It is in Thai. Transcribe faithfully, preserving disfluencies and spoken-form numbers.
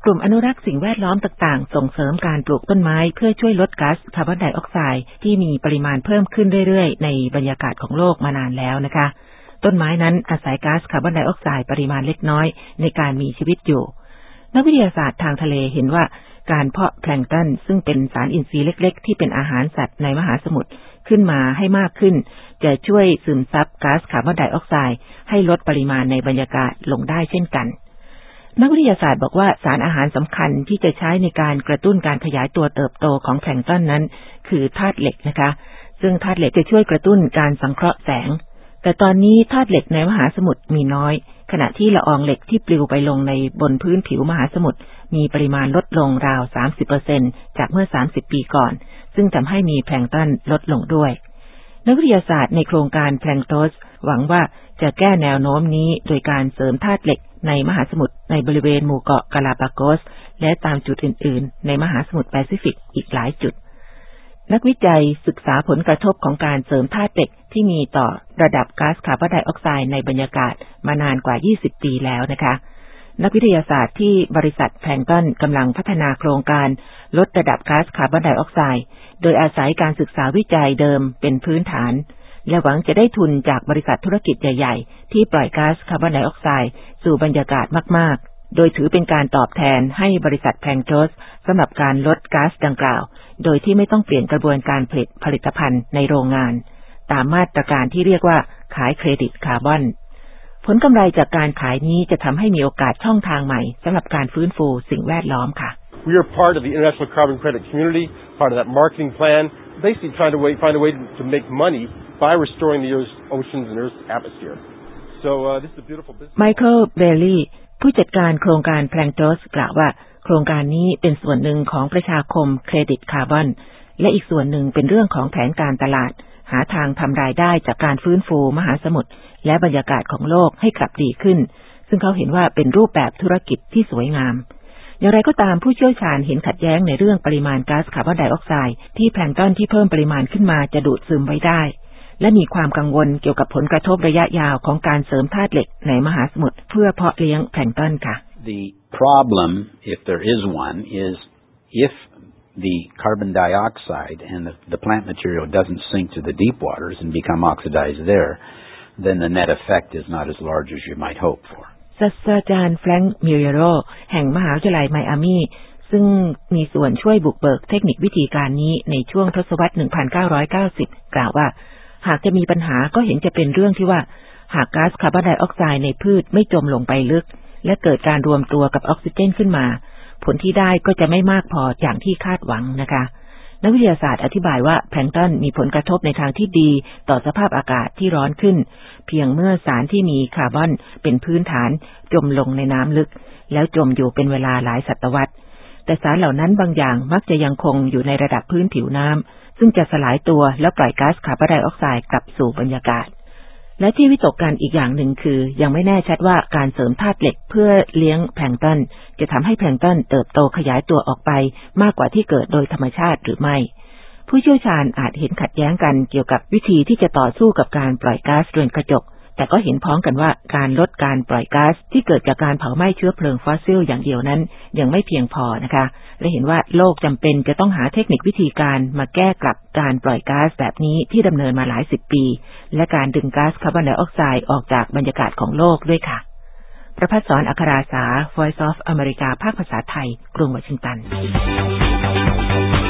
กลุ่มอนุรักษ์สิ่งแวดล้อมต่างๆส่งเสริมการปลูกต้นไม้เพื่อช่วยลดก๊าซคาร์บอนไดออกไซด์ที่มีปริมาณเพิ่มขึ้นเรื่อยๆในบรรยากาศของโลกมานานแล้วนะคะต้นไม้นั้นอาศัยก๊าซคาร์บอนไดออกไซด์ปริมาณเล็กน้อยในการมีชีวิตอยู่นักวิทยาศาสตร์ทางทะเลเห็นว่าการเพาะแพลงก์ตันซึ่งเป็นสารอินทรีย์เล็กๆที่เป็นอาหารสัตว์ในมหาสมุทรขึ้นมาให้มากขึ้นจะช่วยซึมซับก๊าซคาร์บอนไดออกไซด์ให้ลดปริมาณในบรรยากาศลงได้เช่นกันนักวิทยาศาสตร์บอกว่าสารอาหารสำคัญที่จะใช้ในการกระตุ้นการขยายตัวเติบโตของแพลงก์ตันนั้นคือธาตุเหล็กนะคะซึ่งธาตุเหล็กจะช่วยกระตุ้นการสังเคราะห์แสงแต่ตอนนี้ธาตุเหล็กในมหาสมุทรมีน้อยขณะที่ละอองเหล็กที่ปลิวไปลงในบนพื้นผิวมหาสมุทรมีปริมาณลดลงราว สามสิบเปอร์เซ็นต์ จากเมื่อสามสิบปีก่อนซึ่งทำให้มีแพลงก์ตันลดลงด้วยนักวิทยาศาสตร์ในโครงการแพลงก์ตสหวังว่าจะแก้แนวโน้มนี้โดยการเสริมธาตุเหล็กในมหาสมุทรในบริเวณหมู่เกาะกาลาปากอสและตามจุดอื่นๆในมหาสมุทรแปซิฟิกอีกหลายจุดนักวิจัยศึกษาผลกระทบของการเสริมธาตุเหล็กที่มีต่อระดับก๊าซคาร์บอนไดออกไซด์ในบรรยากาศมานานกว่ายี่สิบปีแล้วนะคะนักวิทยาศาสตร์ที่บริษัทแพลงก์ตันกำลังพัฒนาโครงการลดระดับก๊าซคาร์บอนไดออกไซด์โดยอาศัยการศึกษาวิจัยเดิมเป็นพื้นฐานและหวังจะได้ทุนจากบริษัทธุรกิจใหญ่ๆที่ปล่อยก๊าซคาร์บอนไดออกไซด์สู่บรรยากาศมากๆโดยถือเป็นการตอบแทนให้บริษัทแพลงก์ตสสำหรับการลดก๊าซดังกล่าวโดยที่ไม่ต้องเปลี่ยนกระบวนการผลิตผลิตภัณฑ์ในโรงงานตามมาตรการที่เรียกว่าขายเครดิตคาร์บอนผลกำไรจากการขายนี้จะทำให้มีโอกาสช่องทางใหม่สำหรับการฟื้นฟูสิ่งแวดล้อมค่ะ We are part of the international carbon credit community, part of that marketing plan, basically trying to way, find a way to make money by restoring the Earth's oceans and Earth's atmosphere. So uh, this is a beautiful business. Michael Bailey ผู้จัดการโครงการแพลงก์ตสกล่าวว่าโครงการนี้เป็นส่วนหนึ่งของประชาคมเครดิตคาร์บอนและอีกส่วนหนึ่งเป็นเรื่องของแผนการตลาดหาทางทำรายได้จากการฟื้นฟูมหาสมุทรและบรรยากาศของโลกให้กลับดีขึ้นซึ่งเขาเห็นว่าเป็นรูปแบบธุรกิจที่สวยงามอย่างไรก็ตามผู้เชี่ยวชาญเห็นขัดแย้งในเรื่องปริมาณก๊าซคาร์บอนไดออกไซด์ที่แพลงก์ตันที่เพิ่มปริมาณขึ้นมาจะดูดซึมไว้ได้และมีความกังวลเกี่ยวกับผลกระทบระยะยาวของการเสริมธาตุเหล็กในมหาสมุทรเพื่อเพาะเลี้ยงแพลงก์ตันค่ะ The problem, if there is one, is if the carbon dioxide and the, the plant material doesn't sink to the deep waters and become oxidized there, then the net effect is not as large as you might hope for. ศาสตราจารย์แฟรงค์มิเรโรแห่งมหาวิทยาลัยไมอามีซึ่งมีส่วนช่วยบุกเบิกเทคนิควิธีการนี้ในช่วงทศวรรษหนึ่งพันเก้าร้อยเก้าสิบกล่าวว่าหากจะมีปัญหาก็เห็นจะเป็นเรื่องที่ว่าหากก๊าซคาร์บอนไดออกไซด์ในพืชไม่จมลงไปลึกและเกิดการรวมตัวกับออกซิเจนขึ้นมาผลที่ได้ก็จะไม่มากพออย่างที่คาดหวังนะคะนักวิทยาศาสตร์อธิบายว่าแพลงก์ตันมีผลกระทบในทางที่ดีต่อสภาพอากาศที่ร้อนขึ้นเพียงเมื่อสารที่มีคาร์บอนเป็นพื้นฐานจมลงในน้ำลึกแล้วจมอยู่เป็นเวลาหลายศตวรรษแต่สารเหล่านั้นบางอย่างมักจะยังคงอยู่ในระดับพื้นผิวน้ำซึ่งจะสลายตัวแล้วปล่อยก๊าซคาร์บอนไดออกไซด์กลับสู่บรรยากาศและที่วิตกกันอีกอย่างหนึ่งคือยังไม่แน่ชัดว่าการเสริมธาตุเหล็กเพื่อเลี้ยงแพลงก์ตันจะทำให้แพลงก์ตันเติบโตขยายตัวออกไปมากกว่าที่เกิดโดยธรรมชาติหรือไม่ผู้เชี่ยวชาญอาจเห็นขัดแย้งกันเกี่ยวกับวิธีที่จะต่อสู้กับการปล่อยก๊าซเรือนกระจกแต่ก็เห็นพ้องกันว่าการลดการปล่อยก๊าซที่เกิดจากการเผาไหม้เชื้อเพลิงฟอสซิลอย่างเดียวนั้นยังไม่เพียงพอนะคะและเห็นว่าโลกจำเป็นจะต้องหาเทคนิควิธีการมาแก้กลับการปล่อยก๊าซแบบนี้ที่ดำเนินมาหลายสิบปีและการดึงก๊าซคาร์บอนไดออกไซด์ออกจากบรรยากาศของโลกด้วยค่ะประภัสสร อัคราสา Voice of America ภาคภาษาไทยกรุงวอชิงตัน